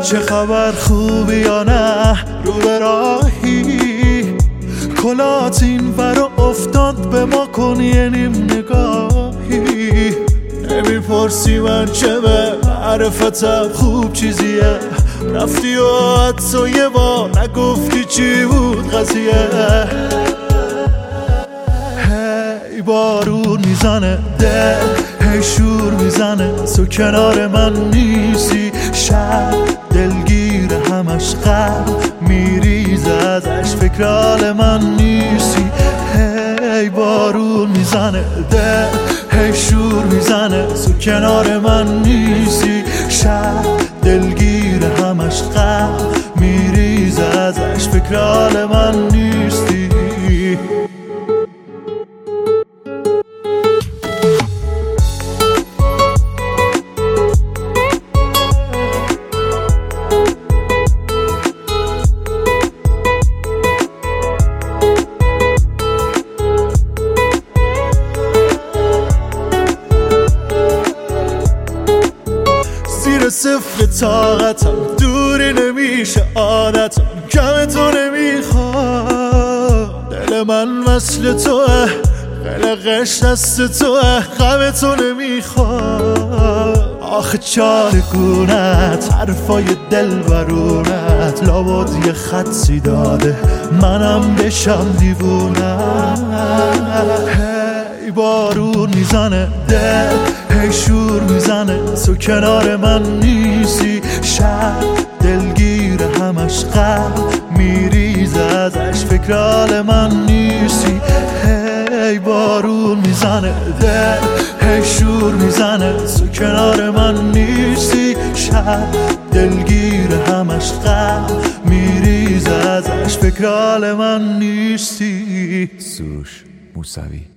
چه خبر خوبی یا نه رو به راهی؟ کلات این ور افتاد به ما کن یه نیم نگاهی. نمیپرسی من چه به معرفتم خوب چیزیه، رفتی و حتی یه بار نگفتی چی بود قضیه. هی بارون میزنه دل، هی شور میزنه تو کنار من نیستی. شب دلگیر همش غم میریزه ازش فکر حال من نیستی. هی بارون میزنه دل، هی شور میزنه تو کنار من نیستی. شب دلگیر همش غم میریزه ازش فکر حال من نیستی. زیر صفر طاقتم، دوری نمیشه عادتم، کم تو نمیخواد. دل من مثل توه، قلقش دست توه، غم تو نمیخواد. آخه چارگونت حرفای دل برونت، لابد یه خطی داده منم بشم دیوونه. هی بارون میزنه دل، هی شور میزنه تو کنار من نیستی. شب دلگیر همش غم میریزه ازش فکر حال من نیستی. هی بارون میزنه دل، هی شور میزنه تو کنار من نیستی. شب دلگیر همش غم میریزه ازش فکر حال من نیستی. سروش موسوی.